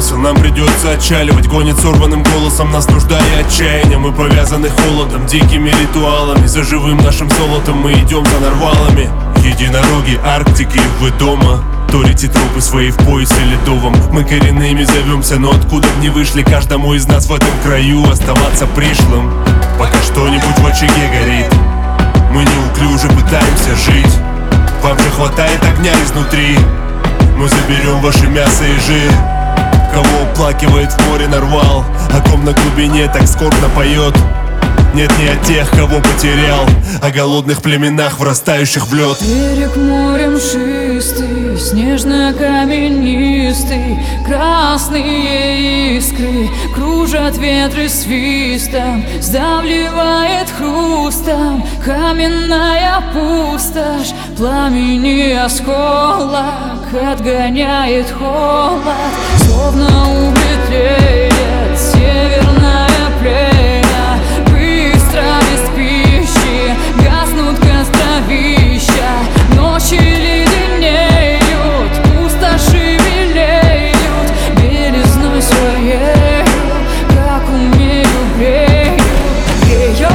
промысел, нам придется отчаливать. Гонит сорванным голосом, нас нужда и отчаяние. Мы повязаны холодом, дикими ритуалами. За живым нашим золотом мы идем за нарвалами. Единороги Арктики, вы дома? Торите трупы свои в поясе ледовом. Мы коренными зовемся, но откуда б не вышли, каждому из нас в этом краю оставаться пришлым. Пока что-нибудь в очаге горит, мы неуклюже пытаемся жить. Вам же хватает огня изнутри, мы заберем ваше мясо и жир. Кого оплакивает в море нарвал, о ком на глубине так скорбно поет. Нет, не о тех, кого потерял, о голодных племенах, врастающих в лед. Берег морем шистый, снежно-каменистый, красные искры кружат ветры свистом, сдавливает хрустом каменная пустошь. Пламени осколок отгоняет холод, словно угли тлеет северная племя. Без пищи гаснут костровища, ночи леденеют, пустоши белеют, белизной своей, как умею, бреют ее.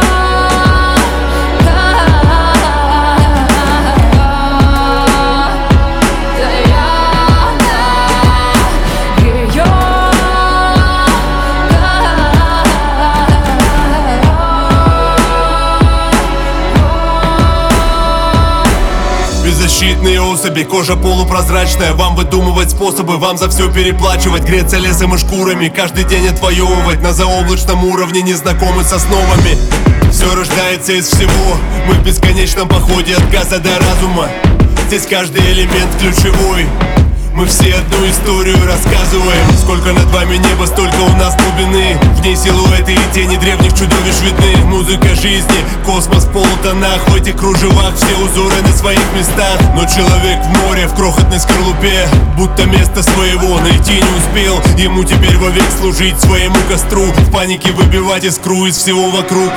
Беззащитные особи, кожа полупрозрачная. Вам выдумывать способы, вам за все переплачивать. Греться лесом и шкурами, каждый день отвоевывать. На заоблачном уровне незнакомы с основами. Все рождается из всего, мы в бесконечном походе от газа до разума. Здесь каждый элемент ключевой, мы все одну историю рассказываем. Сколько над вами неба, столько у нас глубины. В ней силуэты и тени древних чудовищ видны. Музыка жизни, космос в полутонах. В этих кружевах все узоры на своих местах. Но человек в море, в крохотной скорлупе, будто место своего найти не успел. Ему теперь вовек служить своему костру, в панике выбивать искру из всего вокруг.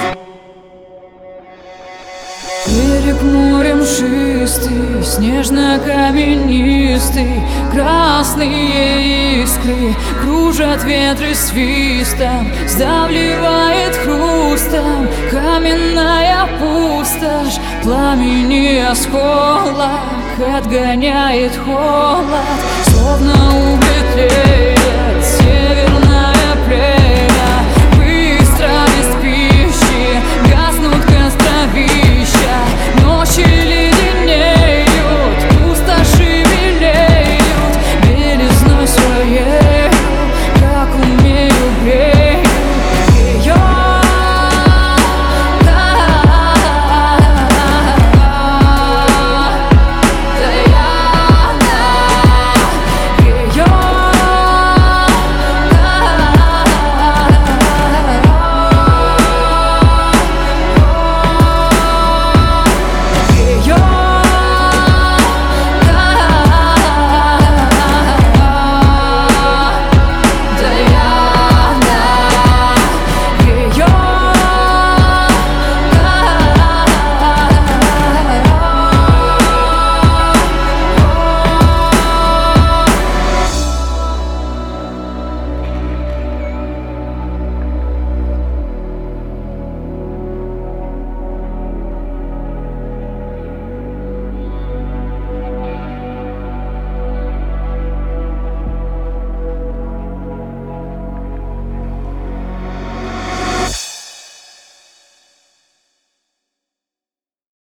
Берег морем шистый, снежно-каменистый, красные искры кружат ветры свистом, сдавливает хрустом каменная пустошь. Пламени осколок отгоняет холод, словно угли тлеет северная племя.